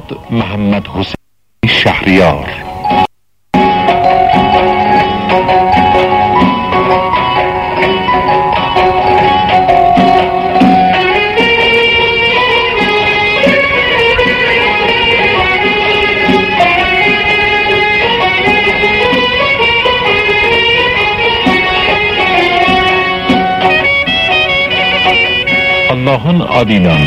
محمد حسین شهریار. Allah'ın adıyla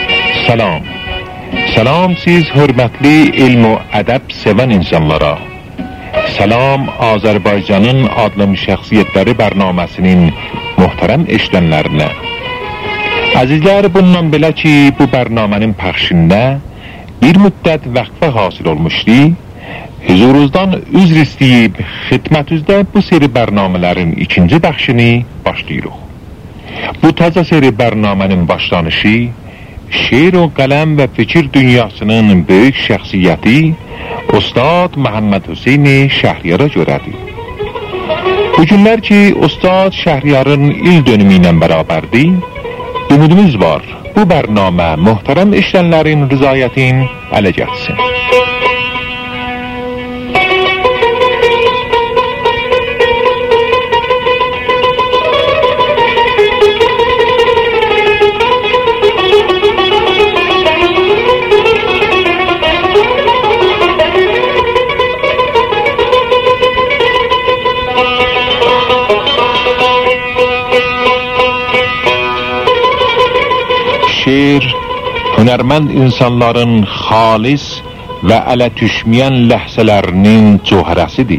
Salam siz hürmetli ilm ve edep seven insanlara. Salam Azerbaycan'ın adlı şəxsiyyətləri bərnaməsinin muhterem eşlənlərinə. Azizlər, bundan belə ki, bu bərnamənin pəxşində bir müddət vəqfə hasil olmuşdu. Huzurunuzdan üzr istəyib, xidmətinizdə bu seri bərnamələrin ikinci bəxşini başlayırıq. Bu təzə seri bərnamənin başlanışı şiir o qələm və fikir dünyasının böyük şəxsiyyəti Ustad Muhammed Hüseyn Şəhriyara görədir. Bu günlər ki, Ustad Şəhriyarın il dönümü ilə bərabərdir, ümidimiz var, bu bərnamə muhterem işlənlərin rızayətin ələ gəlsin. Şiir, hünərmənd insanların xalis və ələ düşməyən ləhzələrinin cöhərəsidir.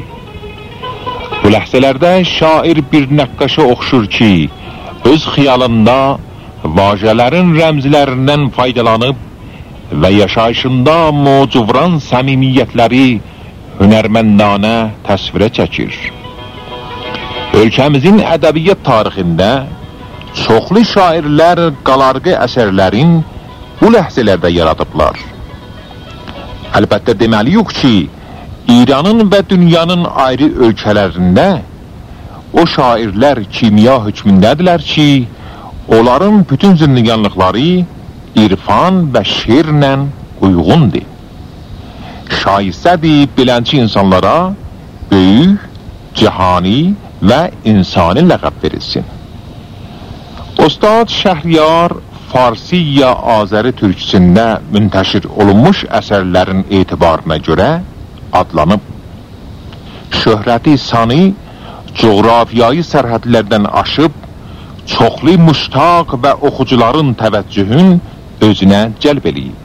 Bu ləhzələrdə şair bir nəqqaşa oxşur ki, öz xiyalında vacələrin rəmzlərindən faydalanıb və yaşayışında mocuvran səmimiyyətləri hünərməndanə təsvirə çəkir. Ölkəmizin ədəbiyyat tarixində çoxlu şairlər qalarğı əsərlərin bu ləhzələrdə yaradıblar. Əlbəttə deməliyik ki, İranın və dünyanın ayrı ölkələrində o şairlər kimya hökmündədirlər ki, onların bütün zindəganlıqları irfan və şiirlə uyğundur. Şayistədir bilənçi insanlara böyük, cihani və insani ləqəb verilsin. Ustad Şəhriyar Farsi ya Azəri türkçəsində müntəşir olunmuş əsərlərin etibarına görə adlanıb. Şöhrəti sani coğrafiyayı sərhədlərdən aşıb, çoxlu müştaq və oxucuların təvəccühün özünə cəlb eləyib.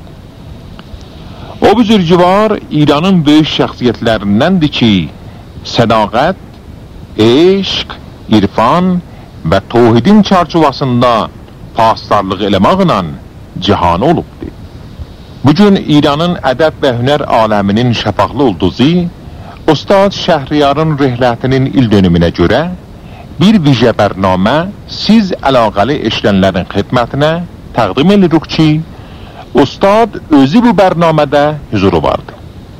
O büzürgüvar İranın böyük şəxsiyyətlərindəndir ki, sədaqət, eşq, irfan və tohidin çarçuvasında pastarlıq eləməklə cihanı olubdur. Bugün İranın ədəb və hünər aləminin şəfaqlı ulduzu Ustad Şəhriyarın rihlətinin il dönümünə görə bir vijə bərnamə siz əlaqəli eşlənlərin xidmətinə təqdim edirik ki, Ustad özü bu bərnamədə huzuru vardı.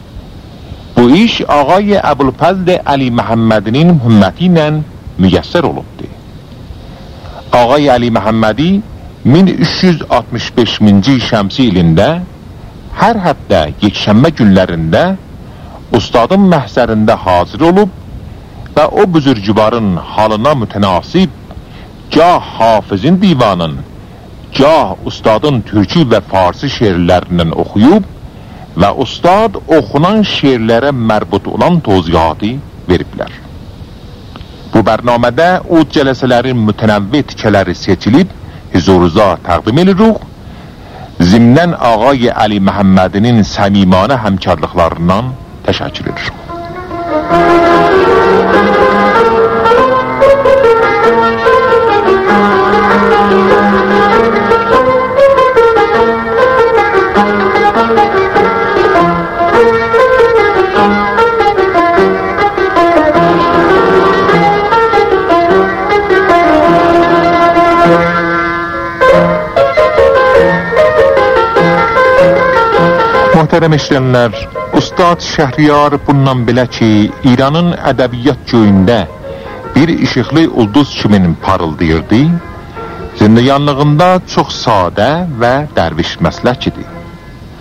Bu iş Ağay Əbulfəzl Əli Məhəmmədinin hümməti ilə müyəssər olubdur. Ağay Əli Məhəmmədi 1365-ci şəmsi ilində hər həftə yekşənbə günlərində ustadın məhzərində hazır olub və o büzürgüvarın halına mütənasib gah Hafizin divanın, gah ustadın türkü və farsi şeirlərindən oxuyub və ustad oxunan şeirlərə mərbut olan tozyihatı veriblər. Bu bərnamədə o cələsələrin mütənəvvi tikələri seçilib, huzurunuza təqdim edirik. Zimnən Ağay Əli Məhəmmədinin səmimanə həmkarlıqlarından təşəkkür edirik. Muhterem işlənlər, Ustad Şəhriyar bundan belə ki, İranın ədəbiyyat göyündə bir işıqlı ulduz kimin parıldayırdı, zindəyanlığında çox sadə və dərviş məslək idi.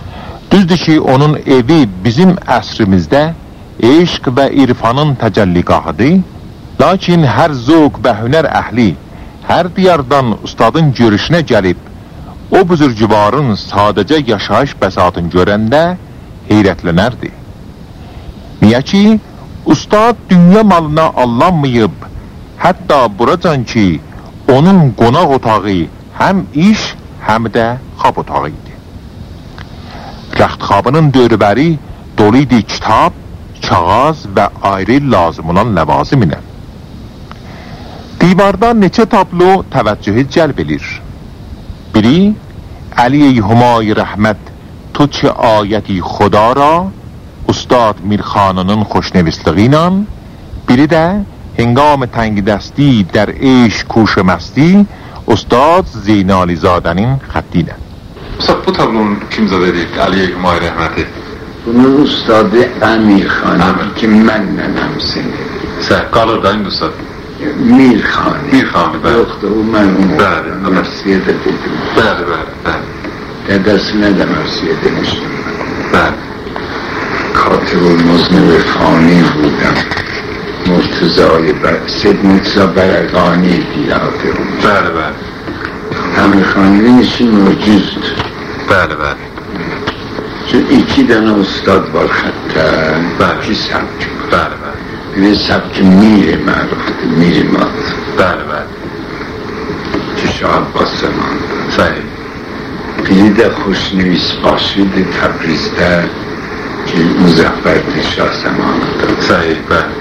Düzdür ki, onun evi bizim əsrimizdə eşq və irfanın təcəlligahıdır. Lakin hər zövq və hünər əhli hər diyardan ustadın görüşünə gəlib, o buzurcuvarın sadəcə yaşayış bəsatını görəndə heyrətlənərdi. Niyə ki, ustad dünya malına allanmayıb, hətta buracan ki, onun qonaq otağı həm iş, həm də xab otağı idi. Rəxtxabının dövrbəri dolu idi kitab, kağız və ayrı lazım olan ləvazim ilə. Divarda neçə tablo təvəccühü cəlb edir. Biri, Əli Hümay Rəhmət tu ki ayəti xuda ra, Ustad Mirxanının xoşnevistliği ilə, biri də hengam tənqidəsti در عشق کوشمستی Ustad Zeynali Zadənin xətti ilə. Bu tablonu kim zad edib? Əli Hümay Rəhməti. Bunu Ustadı Əmirxanı ki, mənlə həmsini. Qalır da indi Ustad. Mirxanı. Mirxanı, bəli. Yoxdur, o mən onu mərsiyə də dedim. Bəli, bəli, bəli. Dədəsinə də mərsiyə demişdim. Bəli. Katib olmazını ve fani budem. Murtuza'yı Sed Murtuza Bergani diyadı. Bəli, bəli. Əmirxanının işi mucizdir. Bəli, bəli. Çünkü 2 tane ustad var hatta. İki səbk. Bəli, bəli. Biri səbki Mir-i mərufdur, Mir-i mat. Bəli, bəli. Ki Şah Abbas zamanında. Səhih. Biri də xoşnevis başıdır Təbrizdə ki, Müzəffərdir Şah zamanında. Səhih, bəli.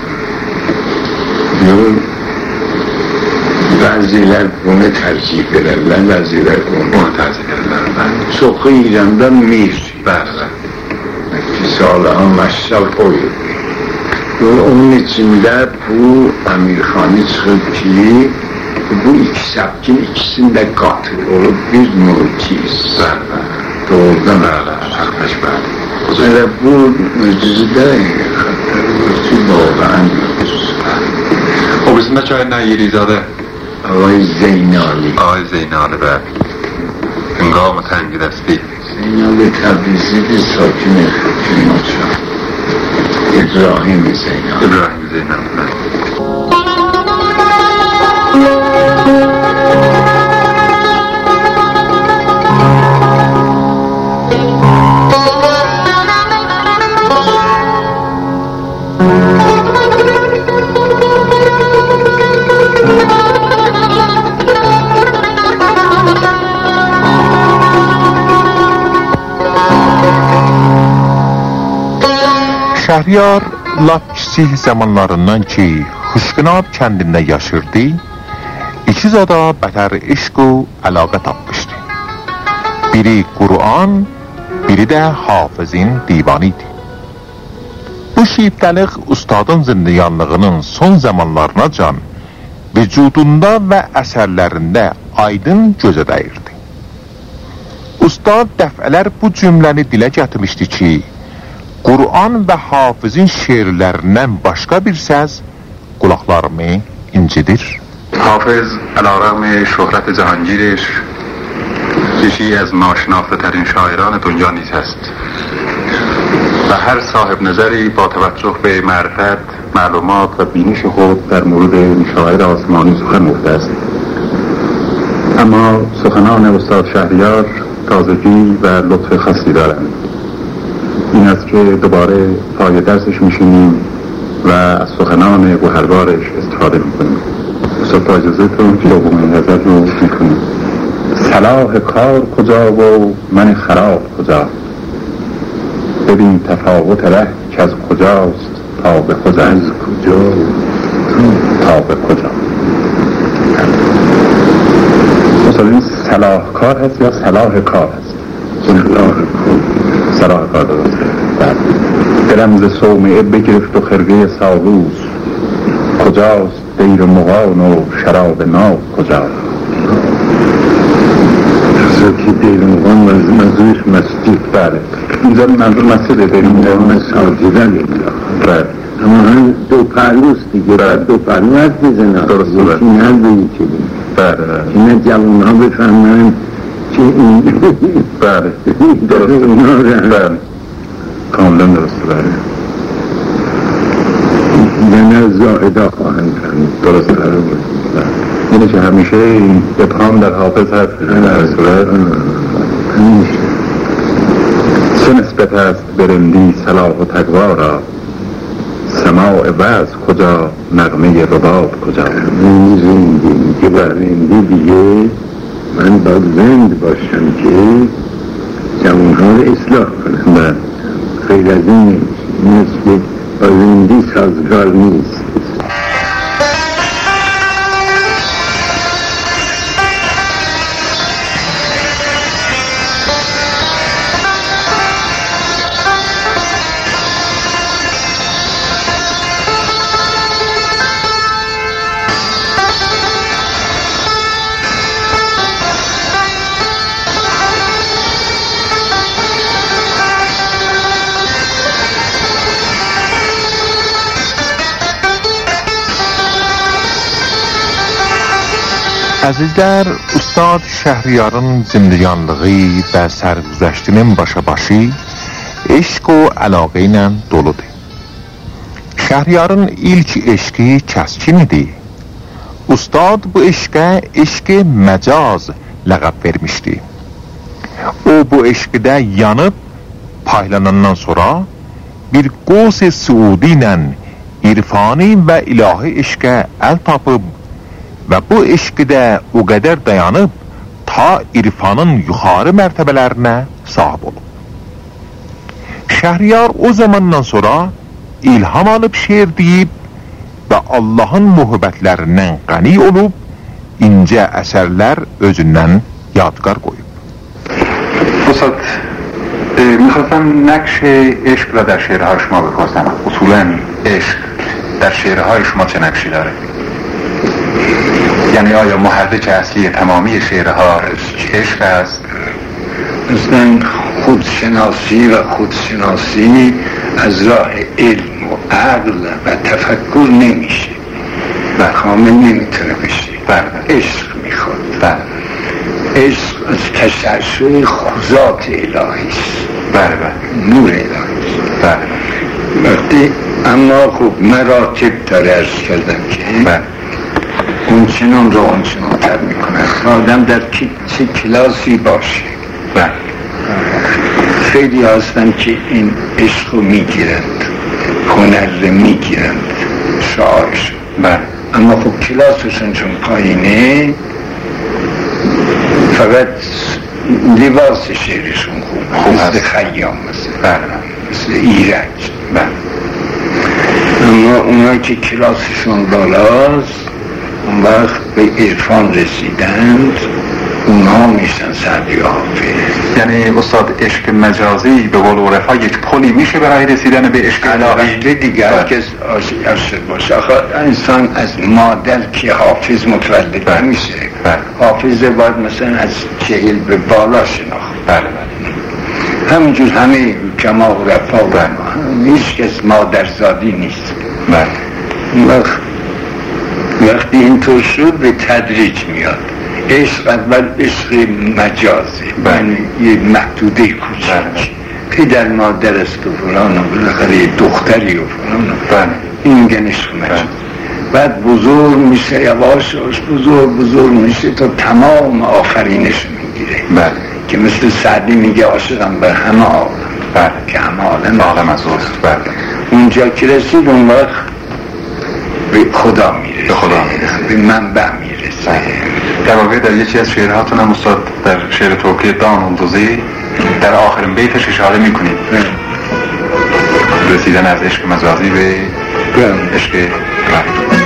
Diyor, bəzilər bunu tərcih edərlər, bəzilər bunu tərcih edərlər, bəli. Çoxu İranda Mir. Bəli, bəli. Salıhan məşşal qoyur. Onun içində bu Əmirxanı çıxıb ki, bu 2 səbkin ikisində qatıl olub bir muciz. Bəli, bəli. Doğrudan bəli, haqq bəli. Elə bu mücizdə doğrudan müciz. O bizim də çayından Yerizadə. Ağay Zeynali. Ağay Zeynali, bəli. Hüngam-ı tənqidəsti. Zeynali Təbrizidir, sakini Firmaça. İbrahim Zeynali. İbrahim Zeynali, bəli. Şəhriyar lap kiçik zamanlarından ki, Xuşqinab kəndində yaşırdı, 2 zada bətər eşq və əlaqə tapmışdı. Biri Qur'an, biri də Hafizin divanı idi. Bu şiddəlik ustadın zindiyanlığının son zamanlarına can, vücudunda və əsərlərində aydın gözə dəyirdi. Ustad dəfələr bu cümləni dilə gətirmişdi ki, Qur'an və Hafizin şeirlərindən başqa bir səs qulaqlarımı incidir. حافظ علیرغم شهرت جهانگیرش یکی از ناشناخته ترین شاعران دنیا نیز هست و هر صاحب نظری با توجه به معرفت، معلومات و بینش خود در مورد شاعر آسمانی سخن گفته است. اما سخنان استاد شهریار تازگی و لطف خاصی دارند. این است که دوباره پای درسش میشینیم و از سخنان گوهربارش استفاده میکنیم. استاد با اجازهتون دومین نظر رو میکنیم. صلاح کار کجا و من خراب کجا، ببین تفاوت ره که از کجاست تا به خود، از کجا تا به کجا. استاد این صلاح کار هست یا صلاح کار هست؟ صلاح کار درسته. دلم ز صومعه بگرفت و خرقه سالوس، کجاست دیر مغان و شراب ناب کجا؟ که دیر مغان منظورش مسجد. بله اینجا منظور مسجد دیر مغان مساجدن بله اما هم دو پهلوست دیگه. دو پهلو حد بزنن، درسته. یکی نه به یکی بله اینه جوان ها بفهمن که این بله درسته. بله کاملا درسته. بله یعنی زاهدا خواهند کرد. درسته. اینه که همیشه این ابهام در حافظ هست در صورت همیشه چه نسبت است برندی صلاح و تقوا را، سماع وعظ کجا نغمه رباب کجا. این زندگی که برندی دیگه من باید زند باشم که جوانها رو اصلاح کنم. خیلی از این مثل با زندگی سازگار نیست. Əzizlər, Ustad Şəhriyarın zindəyanlığı və sərgüzəştinin başa-başı eşq və əlaqə ilə doludur. Şəhriyarın ilk eşqi kəskin idi. Ustad bu eşqə eşq-i məcaz ləqəb vermişdi. O bu eşqdə yanıb paylanandan sonra bir qos-i suudi ilə irfani və ilahi eşqə əl tapıb və bu eşqdə o qədər dayanıb ta irfanın yuxarı mərtəbələrinə sahib olub. Şəhriyar o zamandan sonra ilham alıb şeir deyib və Allahın mühəbbətlərindən qəni olub incə əsərlər özündən yadgar qoyub. استاد میخواستم نقش عشق را در شعرهای شما بپرسم. اصولا عشق در شعرهای شما چه نقشی داره؟ یعنی آیا محرک اصلی تمامی شعرها عشق است؟ مثلا خودشناسی و خودشناسی از راه علم و عقل و تفکر نمیشه. کامل نمیتونه بشه. عشق میخواد. عشق از تشعشع ذات الهی است. نور الهی است. وقتی اما خب مراتب داره عرض کردم که اونچنان را اونچنان تر میکنه. آدم در چه کلاسی باشه. خیلی هستن که این عشق رو میگیرند، هنر رو میگیرند، شاعرش. اما خب کلاسشون چون پایینه فقط لباس شعرشون خوب مثل خیام مثل ایرج. اما اونا که کلاسشون بالاست اون وقت به عرفان رسیدند، اونها میشن سعدی حافظ. یعنی استاد عشق مجازی به قول عرفا یک پلی میشه برای رسیدن به عشق الهی دیگر که عاشق باشه. آخه انسان از مادر که حافظ متولد نمیشه. حافظ باید مثلا از 40 به بالا شناخت. همینجور همه کما و رفا هیچ کس مادرزادی نیست. وقتی اینطور شد به تدریج میاد. عشق اول عشق مجازه، یعنی یه محدوده کوچک پدر مادر است و فلان و بالاخره دختری و فلان این میگن عشق مجاز. بعد بزرگ میشه، یواش یواش بزرگ میشه تا تمام آفرینش میگیره. که مثل سعدی میگه عاشقم به همه عالم. که همه عالم از اوست. اونجا که رسید اون وقت به خدا میرسه، به منبع میرسه. در واقع در یکی از شعرهاتون هم استاد در شعر توقیع دان اندوزی در آخرین بیتش اشاره میکنید رسیدن از عشق مجازی به عشق الهی.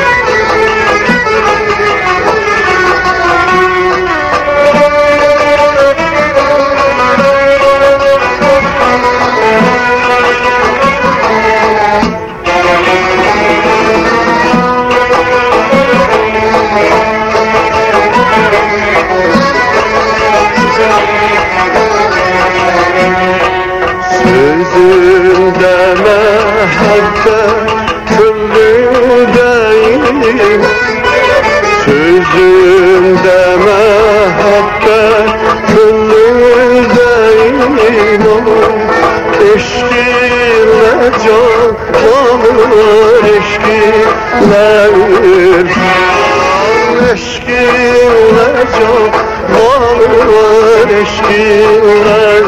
Sözünde mehabbet küllü değil. verir eşkine çok var eşkine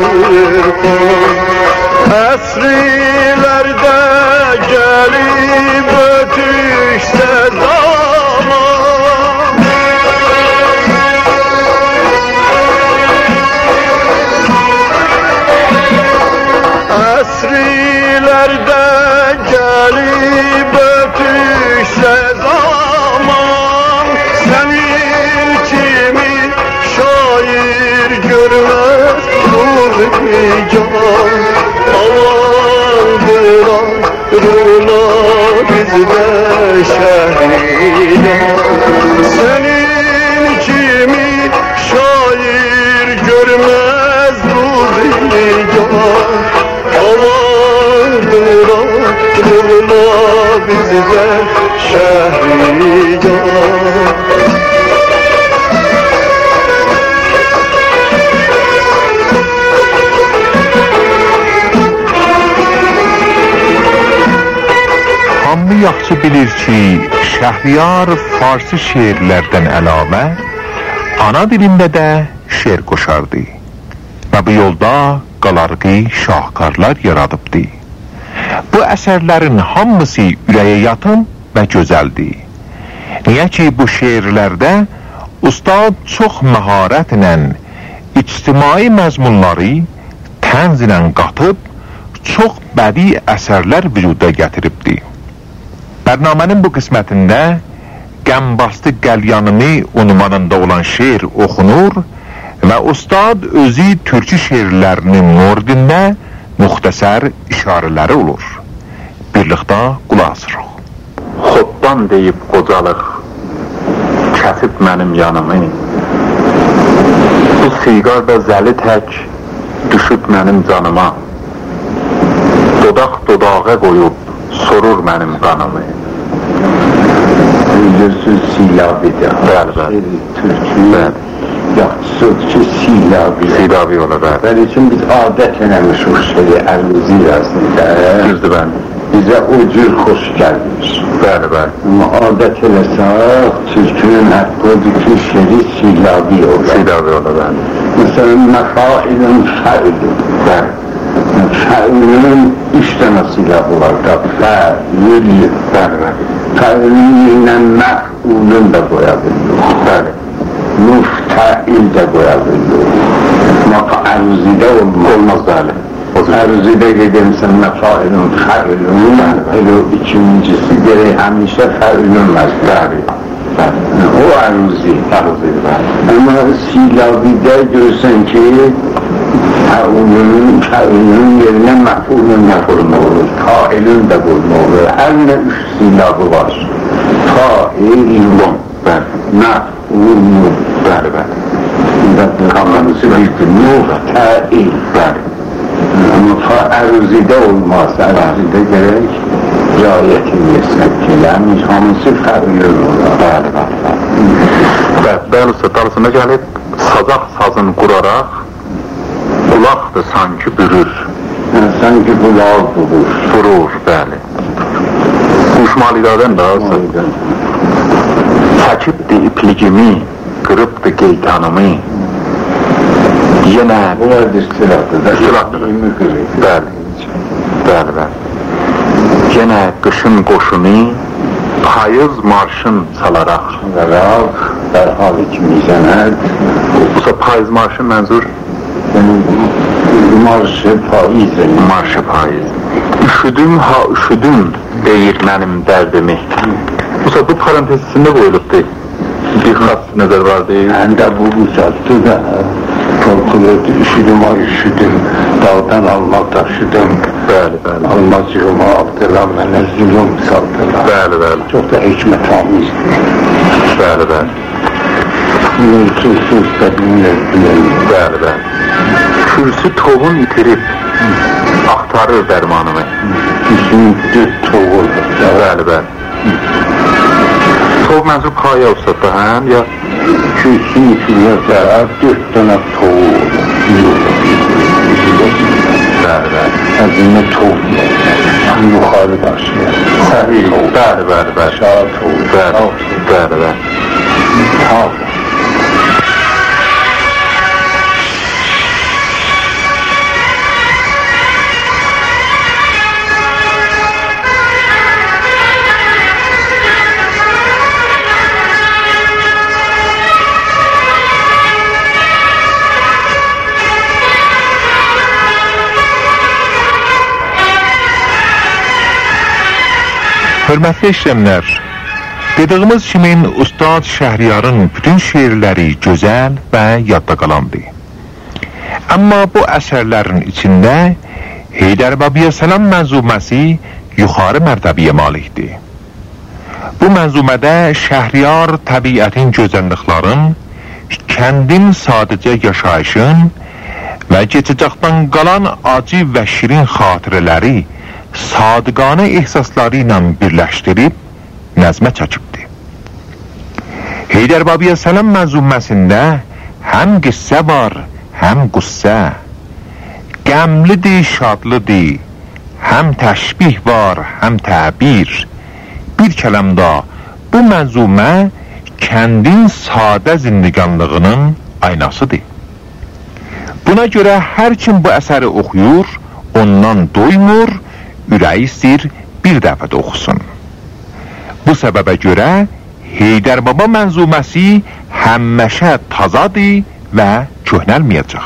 esrilerde gelip ötüşse zaman esrilerde gelip ötüşse zaman senin kimi şair görmez nur can alandırarına bizde şehide senin kimi şair görmez nur can alandırarına bizde şehide Hamı yaxşı bilir ki, Şəhriyar farsı şeirlərdən əlavə ana dilində də şeir qoşardı və bu yolda qalarqı şahkarlar yaradıbdı. Bu əsərlərin hamısı ürəyə yatın və gözəldir. Niyə ki, bu şeirlərdə ustad çox məharətlə ictimai məzmunları tənzlə qatıb çox bədii əsərlər vücuda gətiribdi. Bərnamənin bu qismətində Qəmbastı Qəlyanımı unvanında olan şeir oxunur və ustad özü türkü şeirlərinin mordində müxtəsər işarələri olur. Birlikdə qulaq asırıq. Xoddan deyib qocalıq, kəsib mənim yanımı. Bu siqar da zəli tək düşüb mənim canıma. Dodaq dodağa qoyub sorur mənim qanımı. Bilirsiniz silabidir. Bəli, bəli. Türkü yaxşıdır ki silabi ola, bəli. Bəli üçün biz adət eləmişik şeyi əlimizi yazında. Düzdür, bəli. Bizə o cür xoş gəlmiş. Bəli, bəli. Amma adət eləsək, türkünün həqqı odur ki, şeri silabi olar. Silabi ola, bəli. Məsələn, məfailin fəilin. Bəli. Fəilinin 3 dənə silahı var da, fəil, fəilin yerinə məf'ulun da qoya biliyor, müftəil də qoya biliyor. Amma ərzidə olmaz, ərzidə gedəmsən məfailin, fəilin, elə ikincisi gerək həmişə fəilin məzdəri. O ərzidir. Amma silabidə görürsən ki, fəilinin yerinə məf'ulun olur, failin də qoyma olur. Hər nə 3 silahı var. Failun, məf'ulun, müftəil. Amma ərzidə olmaz, ərzidə gərək riayət edirsən ki, yəni hamısı fəilin olur. Bəli, usta, dalısına gəlib sazaq sazın quraraq qulaqdır sanki bürür. Sanki qulaq Vurur, bəli. Quşmalidadən da çəkibdi ipligimi, qırıbdı qeytanımı. Yenə bunlar istilahdır. Bəli. Yenə qışın qoşunu payız marşın salaraq dərhal ikimizənət. Busa payız marşın mənzur marşı payız. Üşüdüm ha üşüdüm deyir mənim dərdimi. Busa bu parantezisində qoyulubdur. Bir xas nəzər var deyil. Həndə bu uzattı da korkulurdu. Üşüdüm ha üşüdüm, dağdan alma taşıdım. Bəli. Almaz yığıma aldılar, mənə zulüm saldılar. Bəli. Çox da hikmət amizdir. Bəli. Nursusuz da bilir. Bəli. Kürsü toğun itirib axtarır dərmanımı. Kürsü toğun. Bəli. Toğ mənzub haya ustadda, həm? Ya kürsü itirib 4 dənə toğun. Bəli. عظیم توبیه این بخار باشه صحیح بله شاید توبیه بله Hörmətli işləmlər, dediyimiz kimi Ustad Şəhriyarın bütün şeirləri gözəl və yadda qalandı. Amma bu əsərlərin içində Heydər Babaya Səlam mənzuməsi yuxarı mərtəbəyə malikdir. Bu mənzumədə Şəhriyar təbiətin gözəlliklərin, kəndin sadəcə yaşayışın və keçəcəkdən qalan acı və şirin xatirələri sadiqanə ehsasları ilə birləşdirib nəzmə çəkibdir. Heydər Babaya Səlam mənzuməsində həm qissə var, həm qüssə, qəmlidir, şadlıdır, həm təşbih var, həm təbir. Bir kələmdə bu mənzumə kəndin sadə zindiganlığının aynasıdır. Buna görə hər kim bu əsəri oxuyur, ondan doymur, ürəyi istəyir bir dəfə də oxusun. Bu səbəbə görə Heydər Baba mənzuməsi həmişə tazadır və köhnəlməyəcək.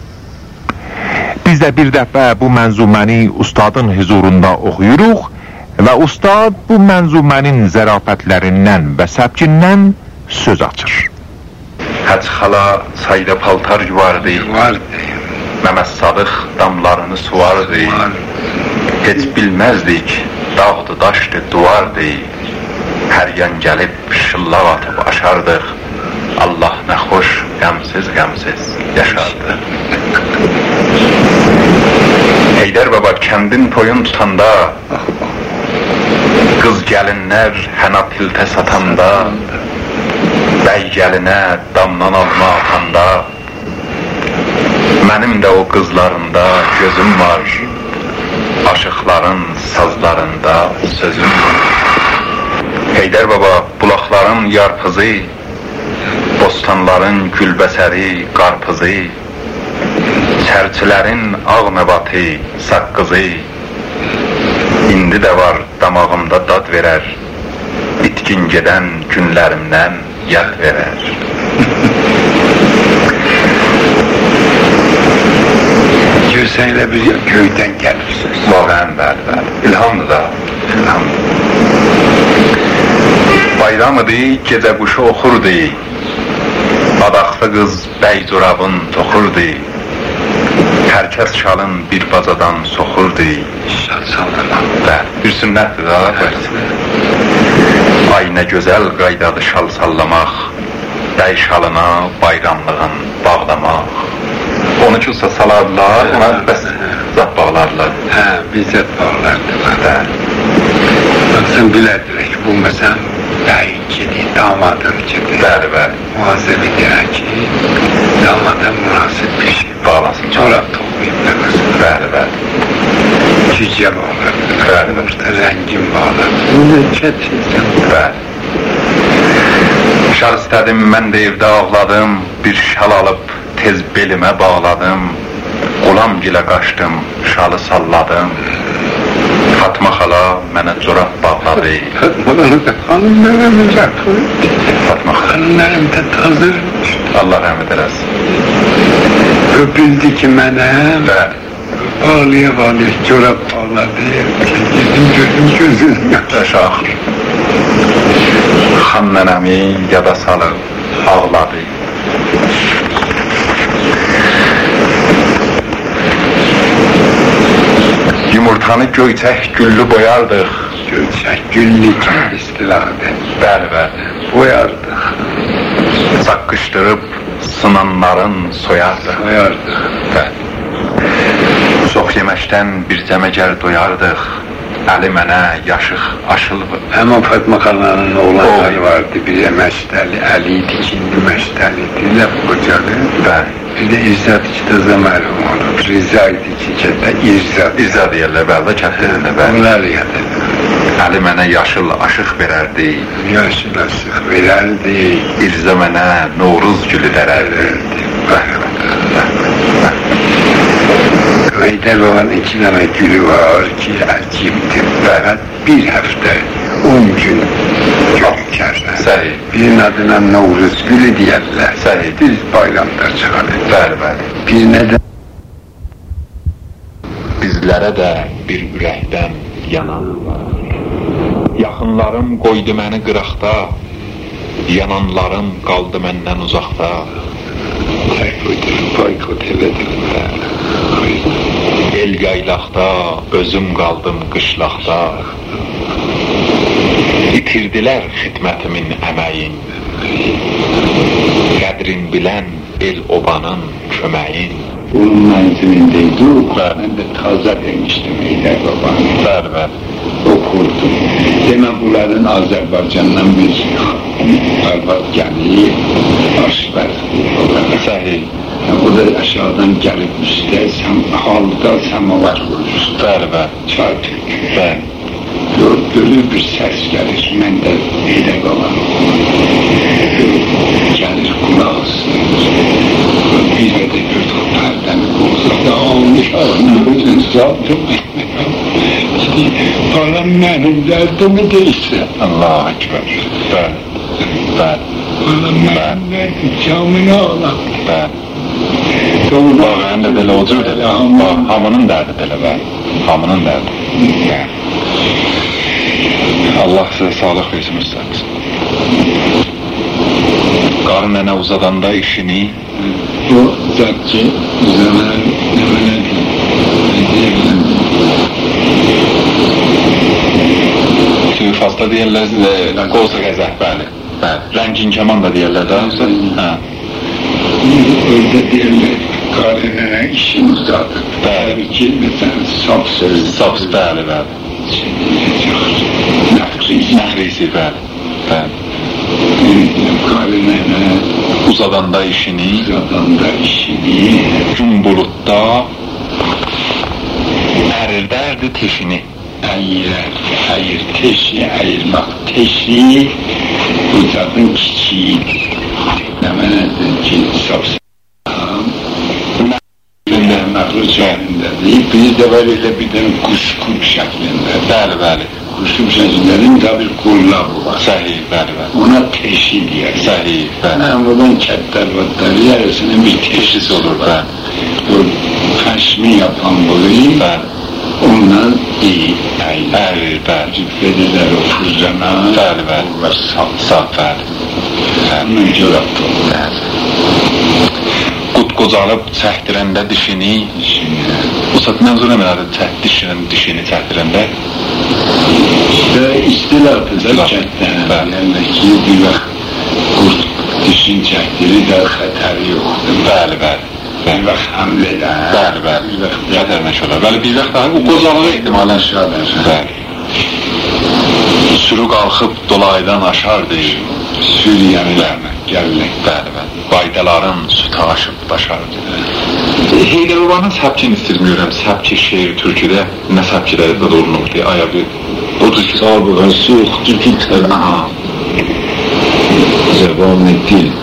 Biz də bir dəfə bu mənzuməni ustadın huzurunda oxuyuruq və ustad bu mənzumənin zərafətlərindən və səbkindən söz açır. Həc xala sayda paltar yuvardı, Məməd Sadıq damlarını suvardı. Heç bilməzdik, dağdı, daşdı, duvardı. Hər yan gəlib şıllaq atıb aşardıq. Allah nə xoş, qəmsiz yaşardı. Heydər Baba kəndin toyun tutanda, qız gəlinlər hənə piltə satanda, bəy gəlinə damdan alma atanda, mənim də o qızlarında gözüm var, aşıqların sazlarında sözüm var. Heydər Baba bulaqların yarpızı, bostanların gülbəsəri, qarpızı, çərçilərin ağ nəbatı, saqqızı, indi də var damağımda dad verər, bitkin gedən günlərimdən yad verər. Görsən elə bir göydən gəlirsiniz. Bəli. İlhamdır da. Bayramıdır, gecə quşu oxurdu. Adaqlı qız bəy corabın toxurdu. Hər kəs şalın bir bacadan soxurdu. Bir sünnətdir da. Ay nə gözəl qaydadı şal sallamaq, bəy şalına bayramlığın bağlamaq. Onu kimsə salardılar, ona bəs zat bağlardılar. Bizzət bağlardılar. Baksın bilərdirək, bu məsələn bəyin kedi, damadın kedi. Bəli. Muhaseb edirək ki, damada münasib bir şey bağlasın. Çorab toxuyub nəməsin. Bəli. Cücə bağlardılar. Orta rəngin bağlardılar. Bunu çətinsən. Bəli. Şal istədim, mən də evdə ağladım, bir şal alıb tez belimə bağladım, qulam gilə qaçdım, şalı salladım. Fatma xala mənə corab bağladı. Xanım nərəmə yaxın. Fatma xala. Xanım nərəmdə tazırmış. Allah rəhmət eləsin. Öpüldü ki mənə, bağlıya corab bağladı. Gözüm Şaxır. Xan nənəmi yada salıb ağladı. Yumurtanı göyçək güllü boyardıq. Göyçək güllü kimi istiladə. Bəli. Boyardıq. Saqqışdırıb sınanların soyardıq. Bəli. Çox yeməkdən bir cəməcər doyardıq. Əli mənə yaşıq aşılıb. Həmən Fatma xalanın oğlanları vardı, birə Məşdəli, Əli idi, ikindi Məşdəli idi, ləb qocadı. Bəli. Bir də İzzət İqtizə məlum olur. Riza idi ki, kəndə İzzət. İrza deyirlər, bəli, kəndlərində, bəli. Onlar yadırlar. Əli mənə yaşıl aşıq verərdi. Yaşıl aşıq verərdi. İrza mənə Novruz gülü dərərdi. Heydər olan 2 dənə gülü var ki, əcibdir. Fəqət bir həftə, 10 gün gül kərlər. Səhih. Birinin adına Novruz gülü deyərlər. Səhih. Düz bayramda çıxarır. Bəli, bəli. Birinə də Bizlərə də bir ürəkdən yanan var. Yaxınlarım qoydu məni qıraqda, yananlarım qaldı məndən uzaqda. Boykot elədirlər. El yaylaqda, özüm qaldım qışlaqda. İtirdilər xidmətimin əməyin, qədrin bilən el obanın köməyin. Onun mənzilindeydi, mən də taze demiştim Heydər babanı. Bəli, bəli. Okurdum. Demə bunların Azərbaycandan bir arvad gəlir, aşbər. Səhih. O da aşağıdan gəlib üstə, halda samavar vurur. Bəli, bəli. Çay tökür. Bəli. Görür bir səs gəlir, mən də Heydər babanı. Gəlir qulaq asılır. Bir də gördük pərdəni qolsaqda almış ağzını saldım. Param mənim dərdimi deyilsə. Allah-u Ekber. Bəli. Bəli. Param mənim dərdim, camını alam. Bəli. Bağın da belə odur da. Hamının dərdi belə, bəli. Hamının dərdi. Bəli. Allah sizə sağlıq versin üstəmiz. Qarı nənə uzadanda işini O zat ki, zaman Tüyfasda deyirlər, qolsa qəzək, bəli. Rəngin kəman da deyirlər də, hə. Orada deyirlər, qarı nənə işini uzadı. Bəli. Ki, məsələn, sap sözü. Sap, bəli, bəli. Nəhrisi, bəli. Bəli. Qarı nənə uzadanda işini gün bulutda ərirdərdi teşini. Əyir teşi, əyirmək teşi uzadın kiçiyi. Nəmənədir ki, sapsam məxluq şəklindədir. Bir də var elə bir dənə quşqub şəklində. Bəli, bəli. Quşqub şəklindədir, da bir qullabı var. Səhih, bəli, bəli. Ona teşi deyək. Səhih, bəli. Buradan kətlər vatları yarısının bir teşisi olur. Bəli. Bu xəşmi yapan boyu, bəli. Ondan iyi, əyilir, bəli. Cübbedirlər o fuzana, bəli, bəli. Və sap, bəli. Ondan görəbdə olur. Bəli. Qut qocalıb çəkdirəndə dişini, bu saat mənzur əmələrdə dişini çəkdirəndə İstilatıdır kənddən, yəni ki, bir vaxt qurt dişini çəkdirir də xətəri yoxdur. Bəli, bəli. Bir vaxt həmlədən. Bəli, bəli. Xətərmək olar. Bəli, bir vaxt daha o qocalıq ehtimalən aşağıdan. Bəli. Sürü qalxıb dolaydan aşardı. Sürüyənlərlə gəlmək. Bəli, bəli. Baydaların sütü aşıb daşardı. Heydər babanın səbkini istirmiyəm. Səbki şeir türküdə nə səbkiləri də olunurdu. Aya bir odur ki, sabıqın suxdur ki, zəban dild.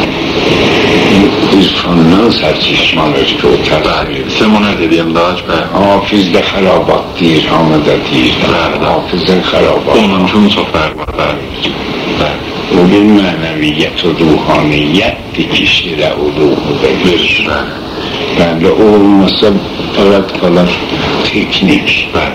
İrfandan sərçişmanır ki, o təbəlir. Semonər dediyəm daha ki, hafizdə xərabat deyir, hamıda deyir. Hafizdən xərabat. Onun üçün çox fərq var. Bəli. O bir mənəviyyət, ruhaniyyətdir ki, şirə uluğu verir. Bəli, o olmasa fərət qalar teknik. Bəli.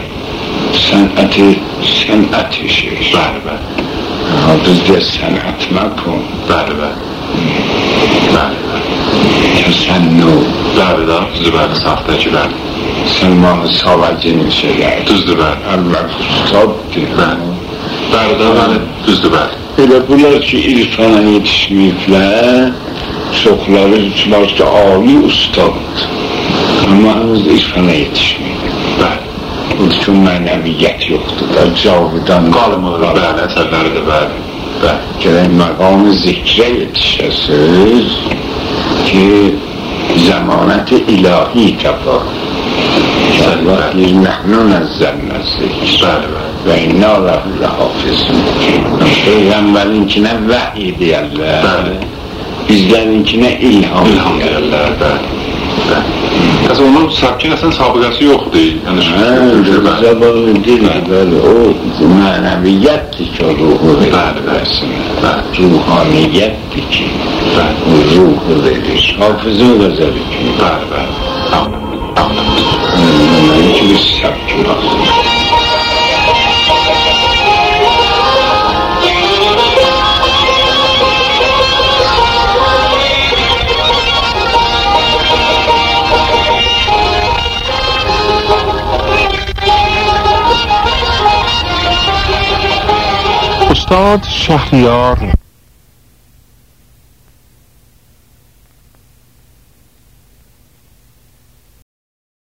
Sənət işir. Bəli, bəli. Bizdə sənət məkun. Bəli, bəli. Bəli, bəli. Təsənnu. Bəli, da, düzdür, bəli, saxda ki, bəli. Səlmanı savacının şeylər. Düzdür, bəli. Əllər ustaddır. Bəli. Bəli, da, bəli, düzdür, bəli. Elə bunlar ki, irfana yetişməyiblər, çoxları var ki, ali ustaddır. Amma həmimiz irfana yetişməyib. Bəli. Bu üçün mənəviyyət yoxdur da, cavidan qalmır, bəli, əsərləri də, bəli. Gələk məqamı zikrə yetişəsiz ki, زمانت الهی کفا وقتی نحن نزلنا الذکر و انا له لحافظون. Peygamberin içine vahiy diyorlar. Bizlerin içine ilham diyorlar. Peki onun Sabkin aslında sabıkası yoktu. Zamanı değil böyle o maneviyattir ki o ruhu verir. Ruhaniyettir ki o ruhu verir. Hafızın gazarı ki. Onun için biz Sabkin olsun. استاد شهریار